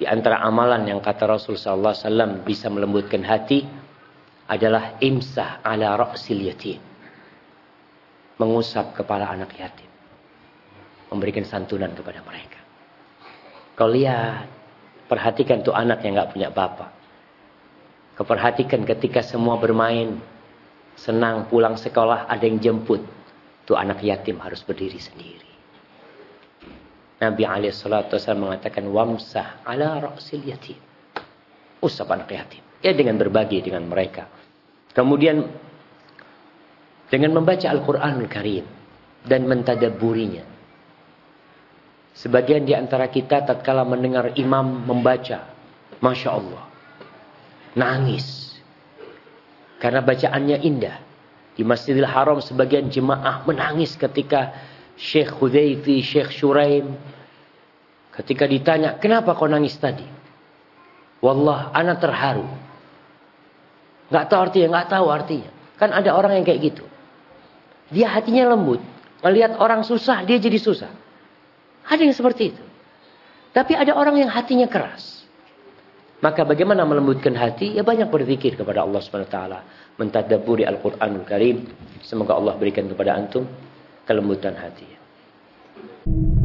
Di antara amalan yang kata Rasul sallallahu alaihi wasallam bisa melembutkan hati adalah imsah ala ra'sil yatim. Mengusap kepala anak yatim. Memberikan santunan kepada mereka. Kau lihat, perhatikan tuh anak yang gak punya bapak. Kau perhatikan ketika semua bermain, senang pulang sekolah, ada yang jemput. Tuh anak yatim harus berdiri sendiri. Nabi alaihissalatu wassalam mengatakan wamsah ala ra'sil yatim. Usap anak yatim. Ya dengan berbagi dengan mereka. Kemudian dengan membaca Al-Quranul Karim dan mentadabburinya. Sebagian di antara kita tatkala mendengar imam membaca, Masya Allah, nangis. Karena bacaannya indah. Di Masjidil Haram sebagian jemaah menangis ketika Syekh Hudzaify, Syekh Syuraim, ketika ditanya, kenapa kau nangis tadi? Wallah, ana terharu. Gak tahu artinya. Kan ada orang yang kayak gitu. Dia hatinya lembut. Melihat orang susah, dia jadi susah. Ada yang seperti itu. Tapi ada orang yang hatinya keras. Maka bagaimana melembutkan hati? Ya banyak berzikir kepada Allah SWT. Mentadabburi Al-Quranul Karim. Semoga Allah berikan kepada antum kelembutan hati.